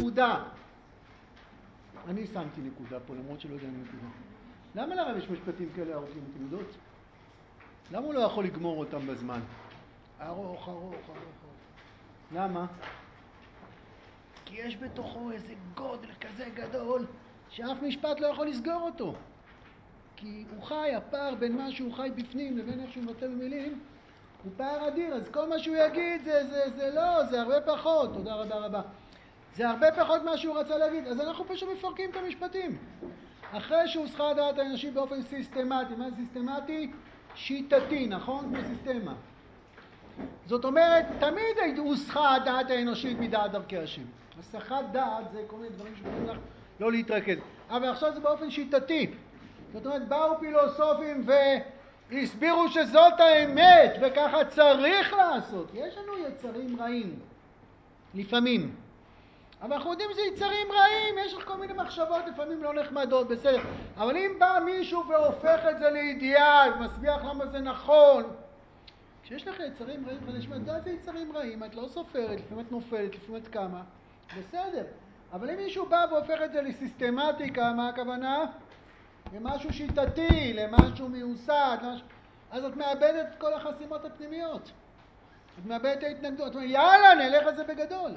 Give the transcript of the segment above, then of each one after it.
נקודה. אני שמתי נקודה פה, למרות שלא יודע נקודה. למה לרב יש משפטים כאלה ארוכים, אתם יודעות? למה הוא לא יכול לגמור אותם בזמן? ארוך, ארוך, ארוך, ארוך. למה? כי יש בתוכו איזה גודל כזה גדול, שאף משפט לא יכול לסגור אותו. כי הוא חי, הפער בין מה שהוא חי בפנים לבין איך שהוא מבטא במילים, הוא פער אדיר, אז כל מה שהוא יגיד זה הרבה פחות, תודה רבה רבה. זה הרבה פחות מה שהוא רצה להגיד, אז אנחנו פשוט מפרקים את המשפטים. אחרי שהוסחה הדעת האנושית באופן סיסטמטי, מה זה סיסטמטי? שיטתי, נכון? כמו סיסטמה. זאת אומרת, תמיד הוסחה הדעת האנושית מדעת דרכי השם. הסחת דעת זה כל מיני דברים שגורמים לך לא להתרכז. אבל עכשיו זה באופן שיטתי. זאת אומרת, באו פילוסופים והסבירו שזאת האמת, וככה צריך לעשות. יש לנו יצרים רעים, לפעמים. אבל אנחנו יודעים שזה יצרים רעים, יש לך כל מיני מחשבות, לפעמים לא נחמדות, בסדר. אבל אם בא מישהו והופך את זה לאידיאל, מסביח למה זה נכון, כשיש לך יצרים רעים חדשים, את יודעת זה יצרים רעים, את לא סופרת, לפעמים את נופלת, לפעמים את קמה, בסדר. אבל אם מישהו בא והופך את זה לסיסטמטיקה, מה הכוונה? למשהו שיטתי, למשהו מיוסד, אז את מאבדת את כל החסימות הפנימיות. את מאבדת את ההתנגדות. את אומרת, יאללה, נלך על זה בגדול.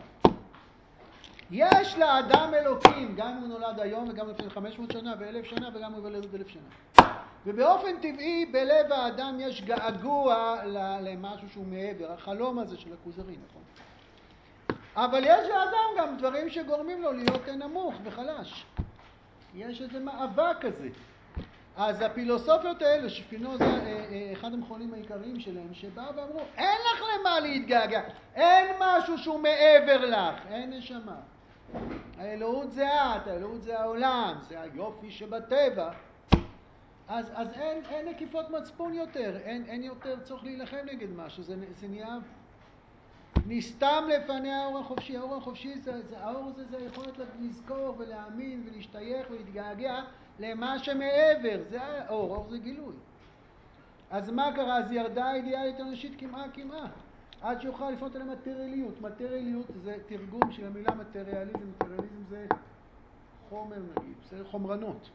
יש לאדם אלוקים, גם אם הוא נולד היום וגם לפני 500 שנה ו1000 שנה וגם הוא יוולד עוד 1000 שנה. ובאופן טבעי בלב האדם יש געגוע למשהו שהוא מעבר, החלום הזה של הכוזרי, נכון? אבל יש לאדם גם דברים שגורמים לו להיות נמוך וחלש. יש איזה מאבק כזה. אז הפילוסופיות האלה, שפינוזה, אחד המכונים העיקריים שלהם, שבאו ואמרו, אין לך למה להתגעגע, אין משהו שהוא מעבר לך, אין נשמה. האלוהות זה את, האלוהות זה העולם, זה היופי שבטבע. אז אין נקיפות מצפון יותר, אין יותר צורך להילחם נגד משהו, זה נהיה נסתם לפני האור החופשי. האור החופשי האור זה היכולת לזכור ולהאמין ולהשתייך ולהתגעגע למה שמעבר, זה האור, האור זה גילוי. אז מה קרה? אז ירדה האידיאלית האנושית כמעט, עד שיוכל לפנות אל המטריאליות. מטריאליות זה תרגום של המילה מטריאליזם. מטריאליזם זה חומר נגיד, זה חומרנות.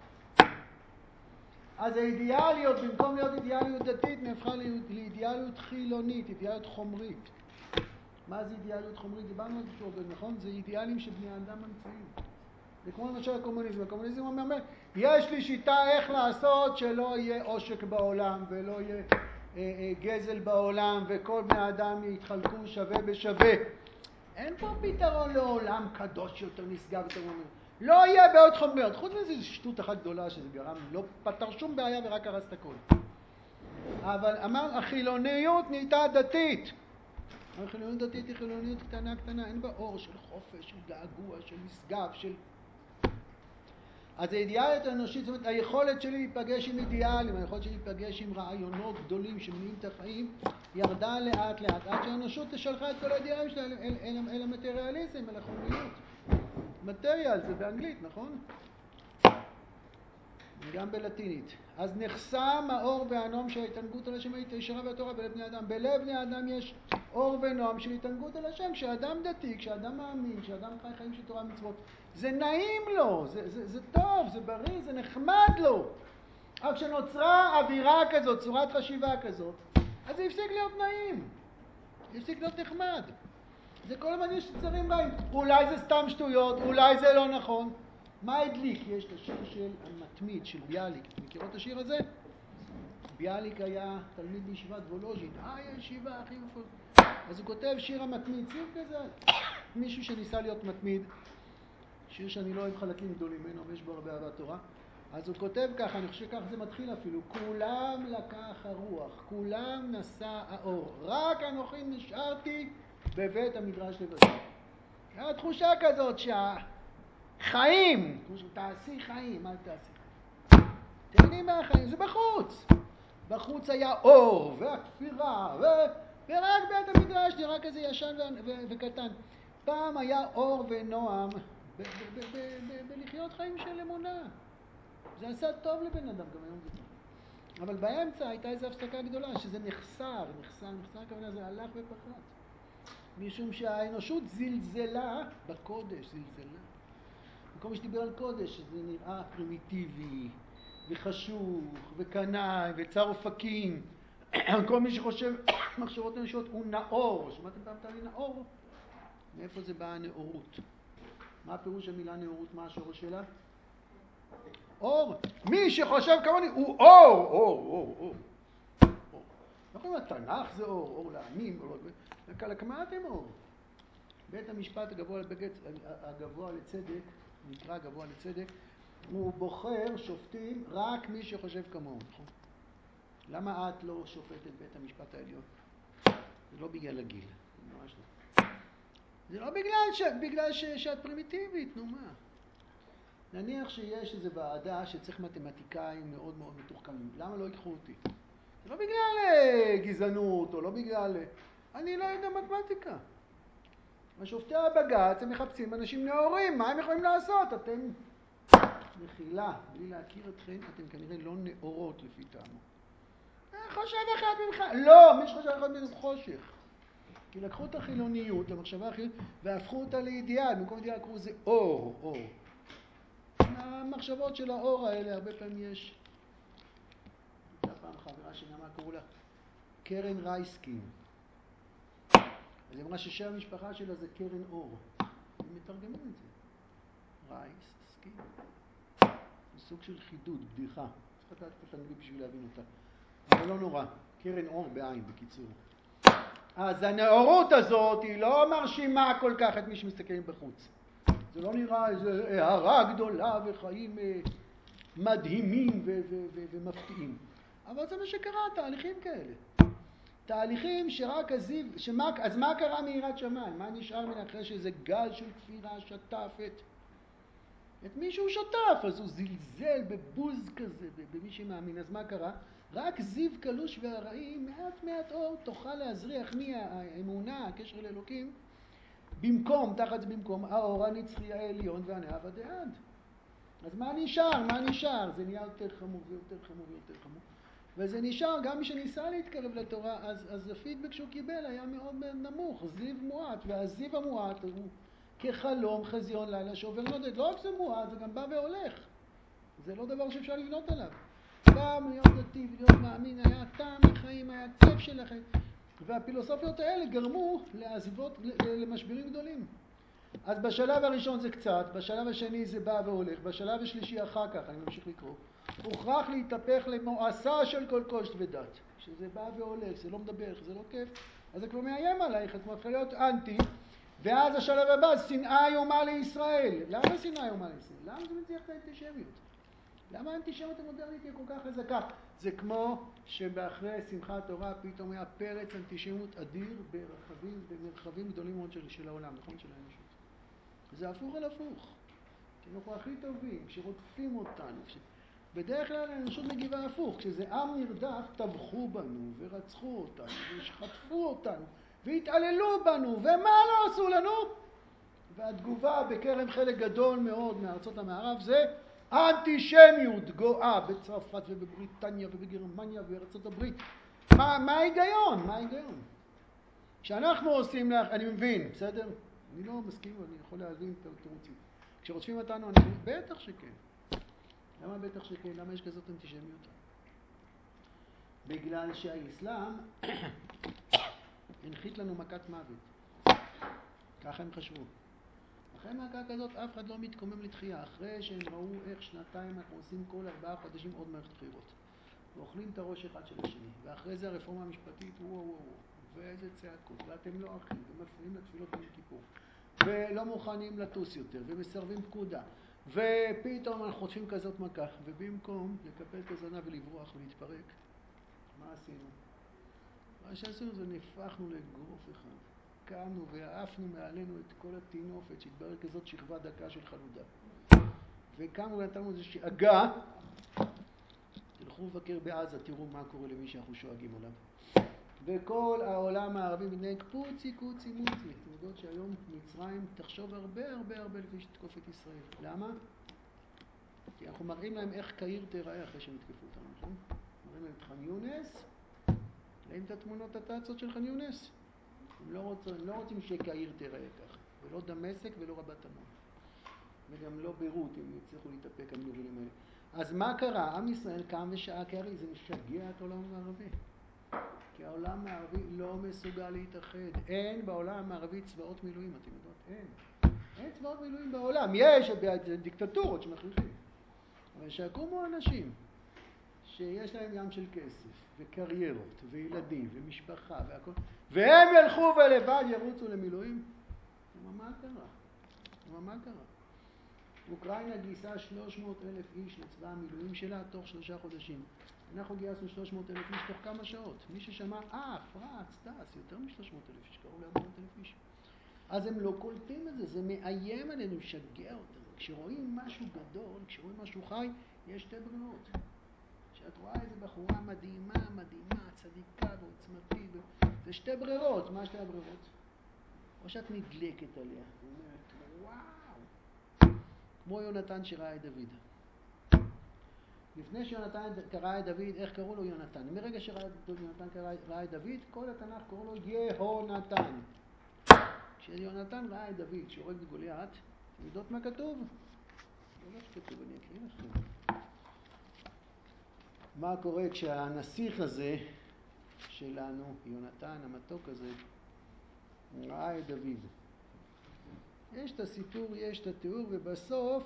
אז האידיאליות, במקום להיות אידיאליות דתית, נהפכה לאידיאליות חילונית, אידיאליות חומרית. מה זה אידיאליות חומרית? דיברנו על זה שהוא עובד, נכון? זה אידיאלים שבני האדם ממציאים. זה כמו למשל הקומוניזם. הקומוניזם אומר, יש לי שיטה איך לעשות שלא יהיה עושק בעולם, ולא יהיה גזל בעולם, וכל בני האדם יתחלקו שווה בשווה. אין פה פתרון לעולם קדוש יותר נשגב יותר אומר. לא יהיה בעיות חומריות. חוץ מזה זו שטות אחת גדולה שזה גרם, לא פתר שום בעיה ורק הרס את הכל. אבל אמר, החילוניות נהייתה דתית. החילוניות דתית היא חילוניות קטנה, אין בה אור של חופש, של געגוע, של משגב, של... אז האידיאליות האנושית, זאת אומרת, היכולת שלי להיפגש עם אידיאלים, היכולת שלי להיפגש עם רעיונות גדולים שמניעים את החיים, ירדה לאט לאט, עד שהאנושות תשלחה את כל האידיאלים שלה אל המטריאליזם, אל החומריות. מטריאל זה באנגלית, נכון? גם בלטינית. אז נחסם האור והנועם של ההתענגות על השם הישרה והתורה בלב בני אדם. בלב בני אדם יש אור ונועם של התענגות על השם. כשאדם דתי, כשאדם מאמין, כשאדם חי חיים של תורה ומצוות, זה נעים לו, זה טוב, זה בריא, זה נחמד לו. אבל כשנוצרה אווירה כזאת, צורת חשיבה כזאת, אז זה הפסיק להיות נעים, זה הפסיק להיות נחמד. זה כל הזמן יש יצרים רעים. אולי זה סתם שטויות, אולי זה לא נכון. מה הדליק? יש את השיר של המתמיד, של ביאליק. אתם מכירו את השיר הזה? ביאליק היה תלמיד בישיבת וולוז'ין. הישיבה הכי מפורסמת. אז הוא כותב שיר המתמיד, שיר כזה. מישהו שניסה להיות מתמיד. שיר שאני לא אוהב חלקים גדולים ממנו, ויש בו הרבה אהבת תורה. אז הוא כותב ככה, אני חושב שכך זה מתחיל אפילו. כולם לקח הרוח, כולם נשא האור. רק אנוכי נשארתי בבית המדרש לבדי. התחושה כזאת חיים, תעשי חיים, אל תעשי חיים. תהני מהחיים, זה בחוץ. בחוץ היה אור והכפירה, ורק בית המדרש נראה כזה ישן וקטן. פעם היה אור ונועם בלחיות חיים של אמונה. זה עשה טוב לבן אדם, גם היום זה טוב. אבל באמצע הייתה איזו הפסקה גדולה, שזה נחסר, הכוונה זה הלך ופחת. משום שהאנושות זלזלה בקודש, זלזלה. במקום שדיבר על קודש, זה נראה פרימיטיבי, וחשוך, וקנאי, וצר אופקים. כל מי שחושב מחשבות אנושיות הוא נאור. שמעתם פעם תמיד נאור? מאיפה זה בא הנאורות? מה הפירוש המילה נאורות? מה השורש שלה? אור. מי שחושב כמוני הוא אור, אור, אור, אור. נכון, התנ"ך זה אור, אור לעמים, כמה אתם אור? בית המשפט הגבוה לצדק, נקרא גבוה לצדק, הוא בוחר שופטים רק מי שחושב כמוהו, נכון? למה את לא שופטת בית המשפט העליון? זה לא בגלל הגיל, ממש לא. זה לא בגלל שאת פרימיטיבית, נו מה? נניח שיש איזו ועדה שצריך מתמטיקאים מאוד מאוד מתוחכמים, למה לא ייקחו אותי? זה לא בגלל גזענות או לא בגלל... אני לא יודע מתמטיקה. השופטי הבג"ץ הם מחפשים אנשים נאורים, מה הם יכולים לעשות? אתם מחילה, בלי להכיר אתכם, אתם כנראה לא נאורות לפי טעמו. חושב אחד ממך, לא, מי שחושב אחד ממך חושך. כי לקחו את החילוניות, המחשבה החילונית, והפכו אותה לידיעה, במקום ידיעה קראו זה אור, אור. המחשבות של האור האלה, הרבה פעמים יש. הייתה פעם חברה שנאמה, קראו לה קרן רייסקין. אז היא אמרה ששם המשפחה שלה זה קרן אור. הם מתרגמו את זה. רייסקין. זה סוג של חידוד, בדיחה. צריך לדעת את אנגלית בשביל להבין אותה. אבל לא נורא. קרן אור בעין, בקיצור. אז הנאורות הזאת היא לא מרשימה כל כך את מי שמסתכלים בחוץ. זה לא נראה איזו הערה גדולה וחיים מדהימים ומפתיעים. אבל זה מה שקרה, תהליכים כאלה. תהליכים שרק אז מה קרה מיראת שמיים? מה נשאר מן אחרי שזה גל של כפירה שטף את מי שהוא שטף? אז הוא זלזל בבוז כזה, במי שמאמין. אז מה קרה? רק זיו קלוש והרעי, מעט אור, תוכל להזריח מהאמונה, הקשר לאלוקים, במקום, תחת במקום, האור הנצחי העליון והנאווה דעד. אז מה נשאר? מה נשאר? זה נהיה יותר חמור ויותר חמור ויותר חמור. וזה נשאר, גם מי שניסה להתקרב לתורה, אז הפידבק שהוא קיבל היה מאוד נמוך, זיו מועט, והזיו המועט הוא כחלום חזיון לילה שעובר נודד. לא רק זה מועט, זה גם בא והולך. זה לא דבר שאפשר לבנות עליו. פעם להיות דתי ולהיות מאמין היה טעם לחיים, היה כיף של החיים. והפילוסופיות האלה גרמו למשברים גדולים. אז בשלב הראשון זה קצת, בשלב השני זה בא והולך, בשלב השלישי אחר כך, אני ממשיך לקרוא, הוכרח להתהפך למועסה של כל קושט ודת. שזה בא והולך, זה לא מדבר, זה לא כיף, אז זה כבר מאיים עלייך, את מתחילה להיות אנטי, ואז השלב הבא, שנאה איומה לישראל. למה שנאה איומה לישראל? למה זה מציח את האנטישמיות? למה האנטישמיות המודרנית היא כל כך חזקה? זה כמו שבאחרי שמחת תורה פתאום היה פרץ אנטישמיות אדיר במרחבים גדולים מאוד של העולם, נכון? של האנושות. זה הפוך על הפוך. כשאנחנו הכי טובים, כשרודפים אותנו, בדרך כלל האנושות מגיבה הפוך. כשזה עם נרדף, טבחו בנו ורצחו אותנו ושחטפו אותנו והתעללו בנו, ומה לא עשו לנו? והתגובה בקרב חלק גדול מאוד מארצות המערב זה אנטישמיות גואה בצרפת ובבריטניה ובגרמניה ובארצות הברית. מה ההיגיון? מה ההיגיון? כשאנחנו עושים, אני מבין, בסדר? אני לא מסכים, אבל אני יכול להבין את התירוצים. כשרודפים אותנו, בטח שכן. למה בטח שכן? למה יש כזאת אנטישמיות? בגלל שהאסלאם הנחית לנו מכת מוות. ככה הם חשבו. אחרי מכה כזאת אף אחד לא מתקומם לתחייה. אחרי שהם ראו איך שנתיים אנחנו עושים כל 4 חודשים עוד מערכת בחירות. ואוכלים את הראש אחד של השני. ואחרי זה הרפורמה המשפטית, וואו. ואיזה צעקות. ואתם לא אחים. ומפריעים לתפילות ביום כיפור. ולא מוכנים לטוס יותר. ומסרבים פקודה. ופתאום אנחנו חוטפים כזאת מכה. ובמקום לקפל את הזנב ולברוח ולהתפרק, מה עשינו? מה שעשינו זה נפחנו לאגרוף אחד. קמנו ועפנו מעלינו את כל התינופת שהתברר כזאת שכבה דקה של חלודה. וקמנו ונתנו איזו שאגה. תלכו לבקר בעזה, תראו מה קורה למי שאנחנו שואגים עליו. וכל העולם הערבי מתנהג פוצי קוצי מוצי. אתם יודעות שהיום מצרים תחשוב הרבה לפני שתתקוף את ישראל. למה? כי אנחנו מראים להם איך קהיר תיראה אחרי שהם יתקפו אותנו, נכון? מראים להם את ח'אן יונס, ראיתם את התמונות התעצות של ח'אן יונס? הם לא רוצים שקהיר תראה ככה, ולא דמשק ולא רבת עמון. וגם לא ביירות, אם יצליחו להתאפק המילואים האלה. אז מה קרה? עם ישראל קם ושעה, כי הרי זה משגע את העולם הערבי. כי העולם הערבי לא מסוגל להתאחד. אין בעולם הערבי צבאות מילואים, אתם יודעות? אין צבאות מילואים בעולם. יש דיקטטורות שמכריחים. אבל שיקומו אנשים שיש להם ים של כסף, וקריירות, וילדים, ומשפחה, והכל, והם ילכו ולבד ירוצו למילואים. מה קרה? מה קרה? אוקראינה גייסה 300,000 איש לצבא המילואים שלה תוך 3 חודשים. אנחנו גייסנו 300,000 איש תוך כמה שעות. מי ששמע, פרץ, טס, יותר מ-300,000 איש, קראו ל-400,000 איש. אז הם לא קולטים את זה, זה מאיים עלינו, משגע אותם. כשרואים משהו גדול, כשרואים משהו חי, יש 2 ברירות. כשאת רואה איזה בחורה מדהימה, צדיקה ועוצמתית, זה 2 ברירות. מה 2 הברירות? או שאת נדלקת עליה, ואומרת, וואו, כמו יונתן שראה את דוד. לפני שיונתן קרא את דוד, איך קראו לו יונתן? מרגע שיונתן ראה את דוד, כל התנ"ך קראו לו יהונתן. כשיונתן ראה את דוד, שהורג את גוליית, אתם יודעות מה כתוב? לא מה שכתוב, אני אקריא לכם. מה קורה כשהנסיך הזה שלנו, יונתן, המתוק הזה, ראה את דוד? יש את הסיפור, יש את התיאור, ובסוף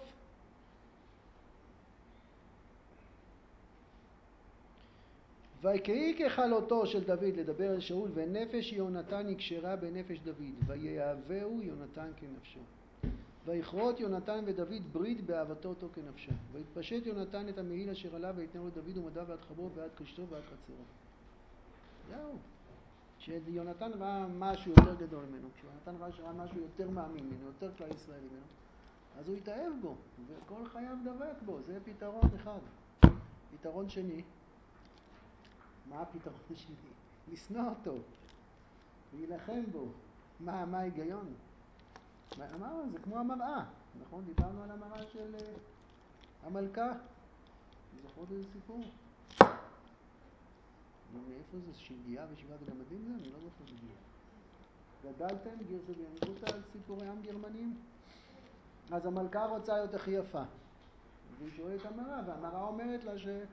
ויקהי ככלותו של דוד לדבר אל שאול, ונפש יונתן נקשרה בנפש דוד, ויאהבהו יונתן כנפשו. ויכרות יונתן ודוד ברית באהבתו אותו כנפשו. ויתפשט יונתן את המעיל אשר עליו ויתנו לדוד ומדיו ועד חברו ועד קשתו ועד חצרו. זהו. כשיונתן ראה משהו יותר גדול ממנו, כשיונתן ראה משהו יותר מאמין ממנו, יותר כלל ישראלי ממנו, אז הוא התאהב בו, וכל חייו דבק בו. זה פתרון אחד. פתרון שני, מה הפתרון השני? לשנוא אותו, להילחם בו. מה ההיגיון? אמרנו, זה כמו המראה, נכון? דיברנו על המראה של המלכה. זוכרות איזה סיפור? מאיפה זה? שלגיה ושבעת הגמדים זה? אני לא זוכר בדיוק. גדלתם גרסא וינקותא על סיפורי עם גרמנים? אז המלכה רוצה להיות הכי יפה, והיא שואלת את המראה, והמראה אומרת לה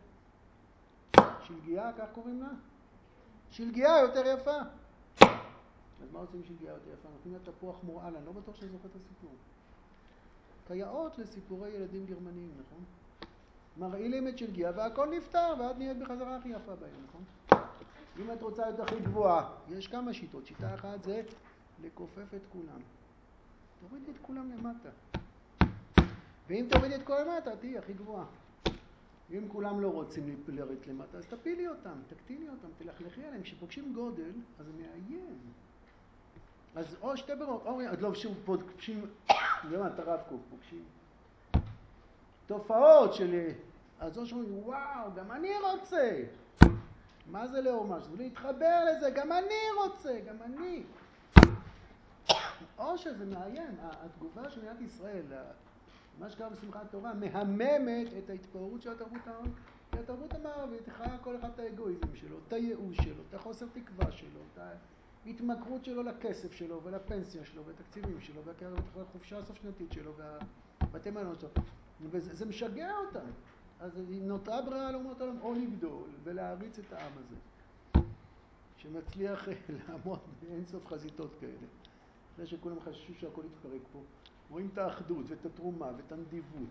שלגיה, כך קוראים לה? שלגיה יותר יפה. אז מה עושים שלגיה יותר יפה? נותנים לה תפוח מורעל. אני לא בטוח שאני זוכר את הסיפור. כיאות לסיפורי ילדים גרמניים, נכון? מרעילים את שלגיה והכל נפטר, ואת נהיית בחזרה הכי יפה בהם, נכון? אם את רוצה להיות הכי גבוהה, יש כמה שיטות. שיטה אחת זה לכופף את כולם. תורידי את כולם למטה. ואם תורידי את כל למטה, תהיי הכי גבוהה. אם כולם לא רוצים לרדת למטה, אז תפילי אותם, תקטיני אותם, תלכלכי עליהם. כשפוגשים גודל, אז זה מאיים. אז או 2 ברירות, או לא, פוגשים, זה מה, את הרב קוק, פוגשים תופעות של, אז או שאומרים, וואו, גם אני רוצה. מה זה לאור משהו? להתחבר לזה, גם אני רוצה, גם אני. או שזה מאיים, התגובה של מדינת ישראל, מה שקרה בשמחת תורה, מהממת את ההתפוררות של התרבות הערבית. כי התרבות המערבית חיה כל אחד את האגואיזם שלו, את הייאוש שלו, את החוסר תקווה שלו, את ההתמכרות שלו לכסף שלו ולפנסיה שלו ולתקציבים שלו והחופשה הסוף שנתית שלו והבתי מלון שלו. וזה משגע אותם. אז נותרה ברירה לאומות העולם או לגדול ולהריץ את העם הזה, שמצליח לעמוד באינסוף חזיתות כאלה. אחרי שכולם חששו שהכל יתפרק פה, רואים את האחדות ואת התרומה ואת הנדיבות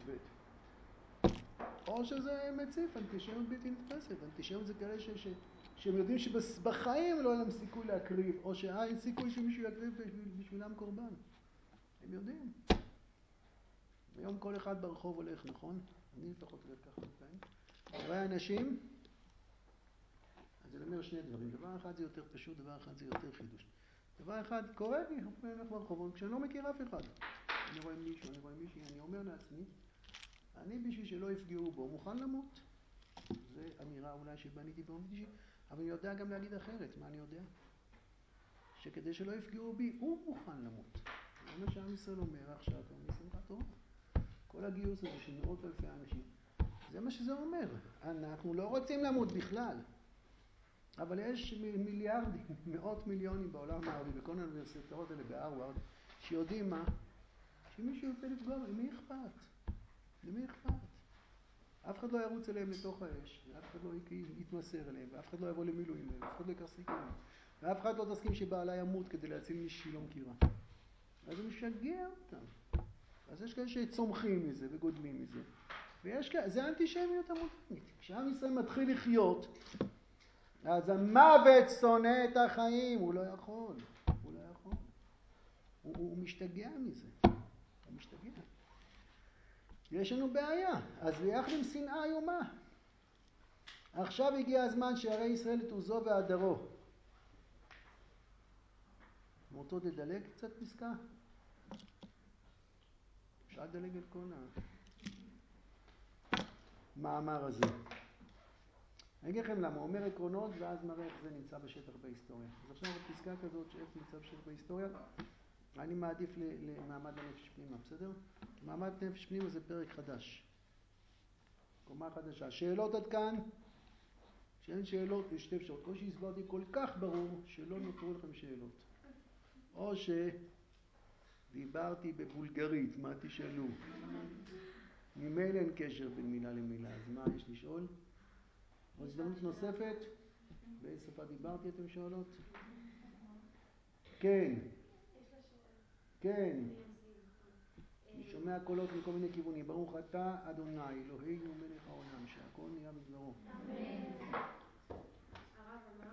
או שזה מציף אנטישמיות בלתי נתפסת. אנטישמיות זה כאלה שהם יודעים שבחיים לא היה להם סיכוי להקריב, או שאין סיכוי שמישהו יקריב בשבילם קורבן. הם יודעים. היום כל אחד ברחוב הולך, נכון? אני לפחות הולך ככה לפעמים. רואה אנשים, אז אני אומר 2 דברים. דבר אחד זה יותר פשוט, דבר אחד זה יותר חידוש. דבר אחד, קורה לי, אני הולך ברחוב, כשאני לא מכיר אף אחד. אני רואה מישהו, אני רואה מישהי, אני אומר לעצמי, אני בשביל שלא יפגעו בו, מוכן למות. זו אמירה אולי שבניתי באומץ אישי, אבל אני יודע גם להגיד אחרת. מה אני יודע? שכדי שלא יפגעו בי, הוא מוכן למות. זה מה שעם ישראל אומר עכשיו, משמחת תורה. כל הגיוס הזה של מאות אלפי אנשים, זה מה שזה אומר. אנחנו לא רוצים למות בכלל. אבל יש מיליארדים, מאות מיליונים בעולם הערבי, בכל האוניברסיטאות האלה בהרווארד, שיודעים מה? שמישהו יוצא לפגוע, למי אכפת? למי אכפת? אף אחד לא ירוץ אליהם לתוך האש, ואף אחד לא יתמסר אליהם, ואף אחד לא יבוא למילואים אליהם, ואף אחד לא יקח סיכונים, ואף אחד לא תסכים שבעלה ימות כדי להציל מי שהיא לא מכירה. אז זה משגע אותם. אז יש כאלה שצומחים מזה וגודלים מזה. ויש כאלה, זה האנטישמיות המודרנית. כשעם ישראל מתחיל לחיות, אז המוות שונא את החיים, הוא לא יכול. הוא לא יכול. הוא משתגע מזה. הוא משתגע. יש לנו בעיה. אז ביחד עם שנאה איומה. עכשיו הגיע הזמן שערי ישראל את עוזו והדרו. מורתו לדלג קצת פסקה? אפשר לדלג את כל המאמר הזה. אני אגיד לכם למה, הוא אומר עקרונות ואז מראה איך זה נמצא בשטח בהיסטוריה. אז עכשיו בפסקה כזאת שאיך נמצא בשטח בהיסטוריה, אני מעדיף למעמד הנפש פנימה, בסדר? מעמד נפש פנימה זה פרק חדש. קומה חדשה. שאלות עד כאן? שאין שאלות, יש שתי אפשרות. או שהסברתי כל כך ברור שלא נותרו לכם שאלות. או שדיברתי בבולגרית, מה תשאלו? ממילא אין קשר בין מילה למילה, אז מה יש לשאול? עוד הזדמנות נוספת? באיזה שפה דיברתי אתם שואלות? כן. כן. אני שומע קולות מכל מיני כיוונים. ברוך אתה אדוני אלוהינו מלך העולם שהכל נהיה בדברו. הרב אמר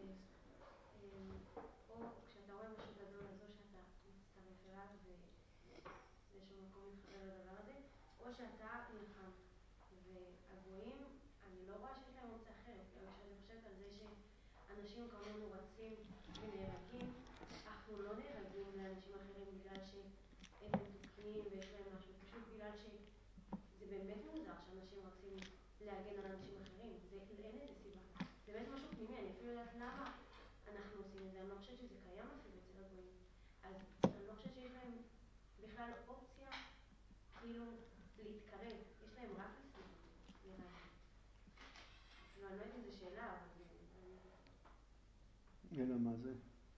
או כשאתה רואה משהו גדול אז או שאתה מצטרף אליו ובאיזשהו מקום מתחבר לדבר הזה, או שאתה נלחם. והגויים, אני לא רואה שיש להם אופציה אחרת. כשאני חושבת על זה שאנשים כמונו רצים ונהרגים, אנחנו לא נהרגים לאנשים אחרים בגלל שהם מתוקנים ויש להם משהו, פשוט בגלל שזה באמת מוזר שאנשים רצים להגן על אנשים אחרים. אין לזה סיבה. זה באמת משהו פנימי, אני אפילו יודעת למה אנחנו עושים את זה. אני לא חושבת שזה קיים אפילו אצל הגויים. אז אני לא חושבת שיש להם בכלל אופציה כאילו להתקרב. יש להם רק לשנוא אותי, נראה לי. כאילו אני לא יודעת אם זו שאלה, אבל זה... אלא מה זה?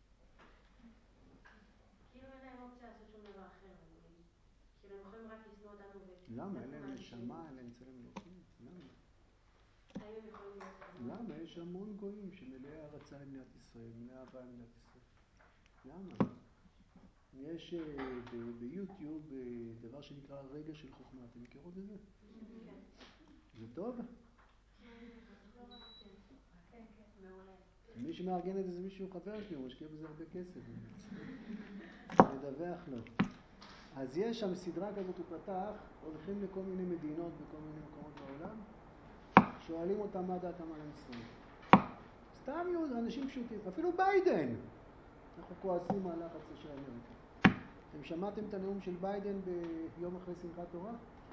כאילו אין להם אופציה לעשות שום דבר אחר לגויים. כאילו הם יכולים רק לשנוא אותנו למה? אין להם נשמה, אין להם צלם אלוקים? למה? האם הם יכולים להיות כמונו? למה? יש המון גויים שמלאי הערצה למדינת ישראל, מלאי אהבה למדינת ישראל. למה? יש ביוטיוב דבר שנקרא רגע של חוכמה. אתם מכירות את זה? כן. זה טוב? כן, מעולה. מי שמארגן את זה מישהו חבר שלי, הוא משקיע בזה הרבה כסף. לדווח לו. אז יש שם סדרה כזאת, הוא פתח, הולכים לכל מיני מדינות בכל מיני מקומות בעולם, שואלים אותם מה דעתם על ישראל. סתם אנשים פשוטים, אפילו ביידן. אנחנו כועסים על לחץ של אמריקה. אתם שמעתם את הנאום של ביידן ביום אחרי שמחת תורה?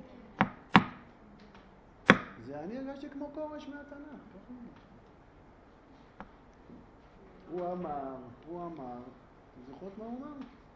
זה אני הרגשתי כמו קורש מהתנ"ך. הוא אמר, אתם זוכרות מה הוא אמר?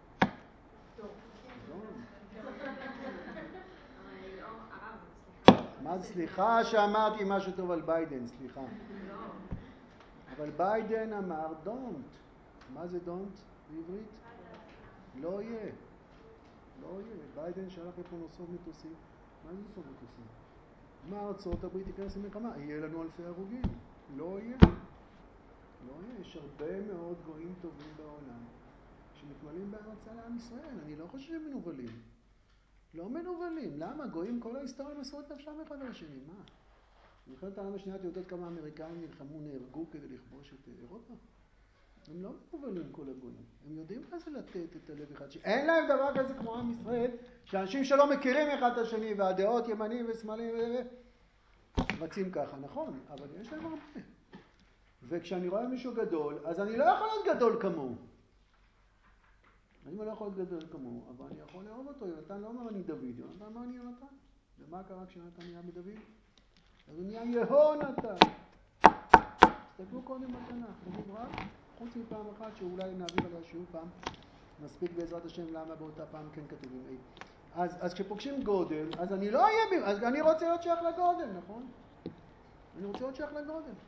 מה סליחה שאמרתי משהו טוב על ביידן, סליחה. אבל ביידן אמר don't. מה זה don't בעברית? לא יהיה. לא יהיה. ביידן שלח לפה נוסעות מטוסים. מה זה נוסעות מטוסים? מה ארצות הברית תיכנס למלחמה? יהיה לנו אלפי הרוגים. לא יהיה. לא יהיה. יש הרבה מאוד גויים טובים בעולם שמתמלאים בהרצה לעם ישראל. אני לא חושב שהם מנובלים. לא מנובלים. למה? גויים כל ההיסטוריה מסרו את נפשם אחד על השני. מה? במלחמת העולם השנייה אתם יודעות כמה אמריקאים נלחמו, נהרגו כדי לכבוש את אירופה? הם לא מנובלים כל הגויים. הם יודעים מה זה לתת את הלב אחד. אין להם דבר כזה כמו עם ישראל, שאנשים שלא מכירים אחד את השני, והדעות ימנים ושמאלים רצים ככה, נכון, אבל יש להם הרבה. וכשאני רואה מישהו גדול, אז אני לא יכול להיות גדול כמוהו. אני לא יכול להיות גדול כמוהו, אבל אני יכול לאהוב אותו. יונתן לא אמר אני דוד, יונתן אמר אני יונתן. ומה קרה כשיונתן נהיה מדוד? אז הוא נהיה יהונתן. תסתכלו קודם בתנ"ך, תגידו רק, חוץ מפעם אחת שאולי נעביר עליה שיעור פעם, מספיק בעזרת השם למה באותה פעם כן כתובים אי. אז כשפוגשים גודל, אז אני לא אהיה, אז אני רוצה להיות שייך לגודל, נכון? אני רוצה להיות שייך לגודל.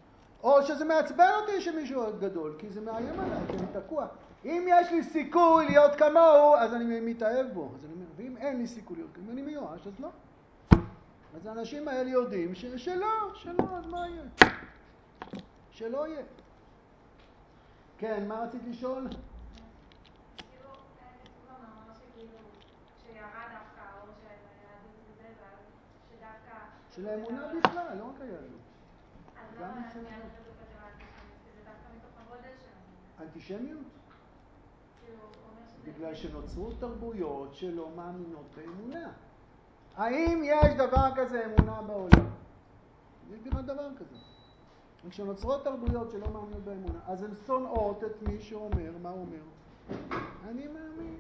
או שזה מעצבן אותי שמישהו גדול, כי זה מאיים עליי, כי אני תקוע. אם יש לי סיכוי להיות כמוהו, אז אני מתאהב בו. אז אני אומר, ואם אין לי סיכוי להיות כמוהו, אני מיואש, אז לא. אז האנשים האלה יודעים שלא, אז מה יהיה? שלא יהיה. כן, מה רצית לשאול? כאילו, כתוב במאמר שכאילו, שירד דווקא האור של היהדות וזה, ואז שדווקא... של האמונה בכלל, לא רק היהדות. אז למה מיד הכתוב כתב האנטישמיות? כי זה דווקא מתוך הגודל שלנו. אנטישמיות? כאילו, אומר שזה... בגלל שנוצרו תרבויות שלא מאמינות באמונה. האם יש דבר כזה אמונה בעולם? יש בכלל דבר כזה. כשנוצרות תרבויות שלא מאמינות באמונה, אז הן שונאות את מי שאומר, מה הוא אומר? אני מאמין.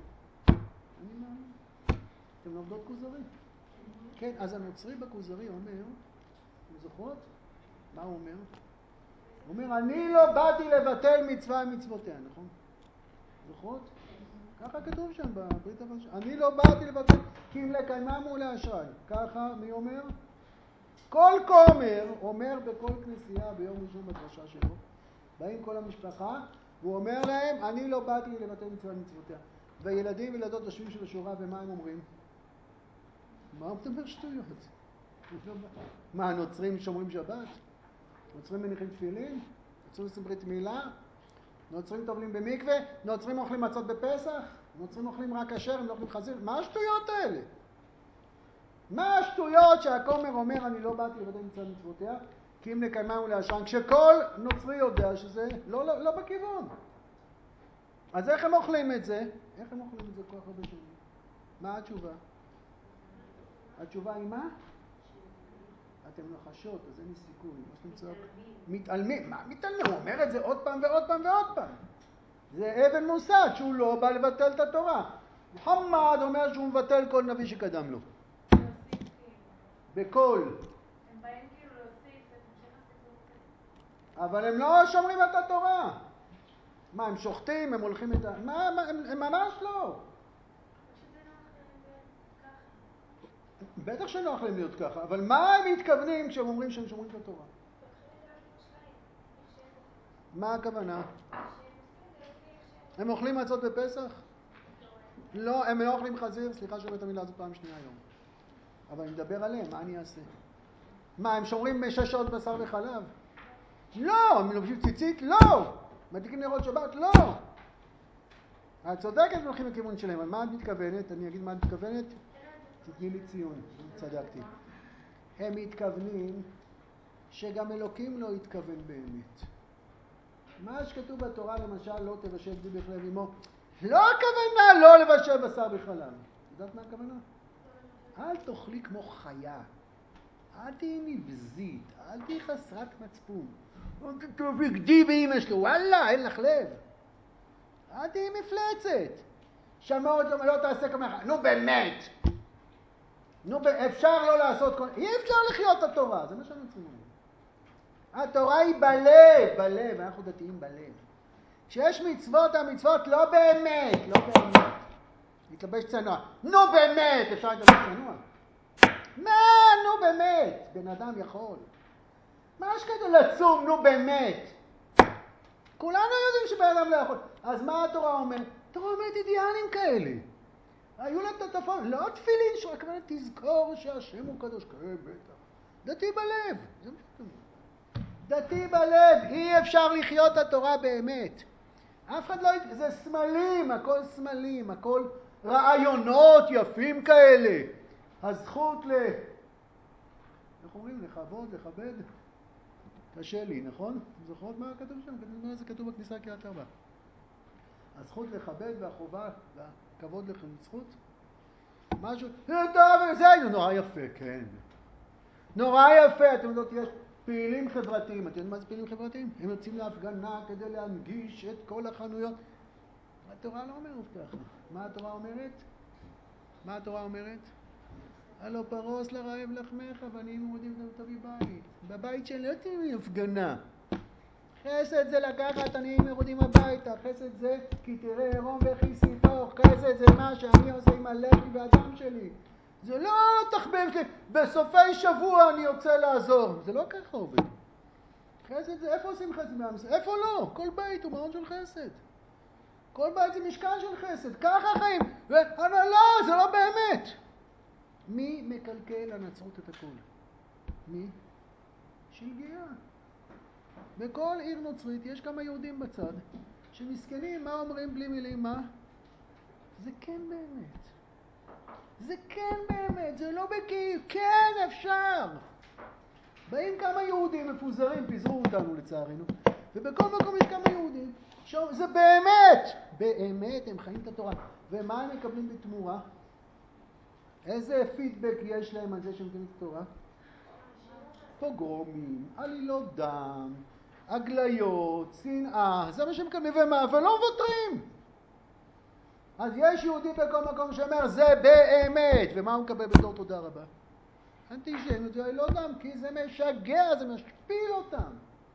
אתם לומדות כוזרי? כן, אז הנוצרי בכוזרי אומר, אתם זוכרות? מה הוא אומר? הוא אומר, אני לא באתי לבטל מצווה מצוותיה, נכון? זוכרות? ככה כתוב שם בברית הראשונה. אני לא באתי לבטל, כי אם לקיימם ולאשרם. ככה, מי אומר? כל כומר אומר בכל כנסייה ביום ראשון בדרשה שלו, באים כל המשפחה, והוא אומר להם, אני לא באתי לבטל מצווה מצוותיה. וילדים וילדות יושבים של השורה, ומה הם אומרים? מה אתה אומר שטויות? מה, הנוצרים שומרים שבת? נוצרים מניחים תפילין? נוצרים עושים ברית מילה? נוצרים טובלים במקווה? נוצרים אוכלים מצות בפסח? נוצרים אוכלים רק כשר, הם לא אוכלים חזיר? מה השטויות האלה? מה השטויות שהכומר אומר אני לא באתי לבטל מצווה מצוותיה כי אם לקיימם ולאשרם, כשכל נוצרי יודע שזה לא בכיוון. אז איך הם אוכלים את זה? איך הם אוכלים את זה כל כך הרבה שנים? מה התשובה? התשובה היא מה? אתם נחשות, אז אין לי סיכוי. מה שאתם צועק? מתעלמים. מה מתעלמים? הוא אומר את זה עוד פעם ועוד פעם ועוד פעם. זה אבן מוסד שהוא לא בא לבטל את התורה. מוחמד אומר שהוא מבטל כל נביא שקדם לו. בכל. הם באים כאילו להוסיף את המשך הסיפור. אבל הם לא שומרים את התורה. מה, הם שוחטים, הם הולכים את ה... מה, הם ממש לא. פשוט זה נוח להם להיות ככה. בטח שנוח להם להיות ככה, אבל מה הם מתכוונים כשהם אומרים שהם שומרים את התורה? מה הכוונה? הם אוכלים מצות בפסח? לא, הם לא אוכלים חזיר, סליחה שאומר את המילה הזאת פעם שנייה היום. אבל אני מדבר עליהם, מה אני אעשה? מה, הם שומרים 6 שעות בשר וחלב? לא, הם לובשים ציצית? לא. מדליקים נרות שבת? לא. את צודקת והולכים לכיוון שלהם, אבל מה את מתכוונת? אני אגיד מה את מתכוונת? תתני לי ציון, צדקתי. הם מתכוונים שגם אלוקים לא התכוון באמת. מה שכתוב בתורה למשל, לא תבשל גדי בחלב אמו, לא הכוונה לא לבשל בשר בחלב. יודעת מה הכוונה? אל תאכלי כמו חיה. אל תהי נבזית, אל תהי חסרת מצפון. תביא גדי באמא שלו, וואלה, אין לך לב. אל תהי מפלצת. שמעו את לא תעשה כמוך. נו באמת. אפשר לא לעשות כל... אי אפשר לחיות את התורה, זה מה שאנחנו צריכים לומר. התורה היא בלב, אנחנו דתיים בלב. כשיש מצוות, המצוות לא באמת. להתלבש צנוע. נו באמת, אפשר להתלבש צנוע. מה, נו באמת, בן אדם יכול. מה יש כדי לצום, נו באמת. כולנו יודעים שבן אדם לא יכול. אז מה התורה אומרת? התורה אומרת אידיאלים כאלה. היו לה תטפון, לא תפילין שרק אומרת, תזכור שהשם הוא קדוש. כן, בטח. דתי בלב. זה מה שאתה אומר. דתי בלב, אי אפשר לחיות את התורה באמת. אף אחד לא... זה סמלים, הכל סמלים, הכל רעיונות יפים כאלה. הזכות איך אומרים? לכבוד, לכבד. קשה לי, נכון? זוכרות מה כתוב שם? זה כתוב בכניסה קריית ארבע. הזכות לכבד והחובה והכבוד לכם זכות. משהו, טוב, זה נורא יפה, כן. נורא יפה, אתם יודעות, יש פעילים חברתיים. אתם יודעים מה זה פעילים חברתיים? הם יוצאים להפגנה כדי להנגיש את כל החנויות. התורה לא אומרת ככה. מה התורה אומרת? מה התורה אומרת? הלא פרוס לרעב לחמך, ועניים מרודים תביא בית. בבית של לא תהיה הפגנה. חסד זה לקחת עניים מרודים הביתה. חסד זה כי תראה עירום וכיסיתו. חסד זה מה שאני עושה עם הלב שלי והדם שלי. זה לא תחביב שלי. בסופי שבוע אני יוצא לעזור. זה לא ככה עובד. חסד זה, איפה עושים חסד בעם ישראל? איפה לא? כל בית הוא מעון של חסד. כל בית זה משכן של חסד. ככה חיים. אבל לא, זה לא באמת. מי מקלקל לנצרות את הכל? מי? שלגיה. בכל עיר נוצרית יש כמה יהודים בצד שמסכנים, מה אומרים בלי מילים? מה? זה כן באמת. זה כן באמת, זה לא בכאילו, כן אפשר. באים כמה יהודים מפוזרים, פיזרו אותנו לצערנו, ובכל מקום יש כמה יהודים, זה באמת, באמת הם חיים את התורה. ומה הם מקבלים בתמורה? איזה פידבק יש להם על זה שהם מקבלים את התורה? פוגרומים, עלילות דם, הגליות, שנאה, זה מה שהם מקבלים, ומה? ולא מוותרים. אז יש יהודי בכל מקום שאומר זה באמת, ומה הוא מקבל בתור תודה רבה? אנטישמיות זה לא דם, כי זה משגע, זה משפיל אותם.